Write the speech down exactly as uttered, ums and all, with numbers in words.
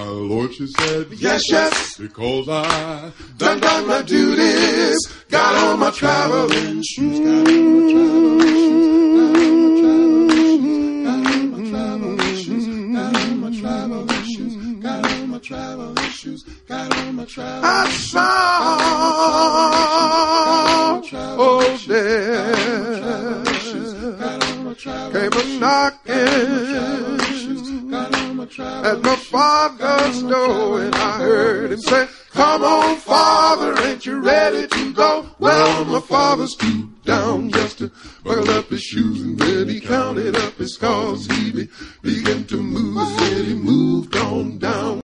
Lord, she said, yes, yes, because I done done my duties, got on my traveling shoes, got on my traveling shoes, got on my traveling shoes, got on my traveling shoes, got on my traveling shoes, got on my traveling shoes. I saw old death came a knocking at my father's door, and I heard him say, come on, Father, ain't you ready to go? Well, my father stooped down just to buckle up his shoes, and then he counted up his scars. He be, began to move, and he moved on down.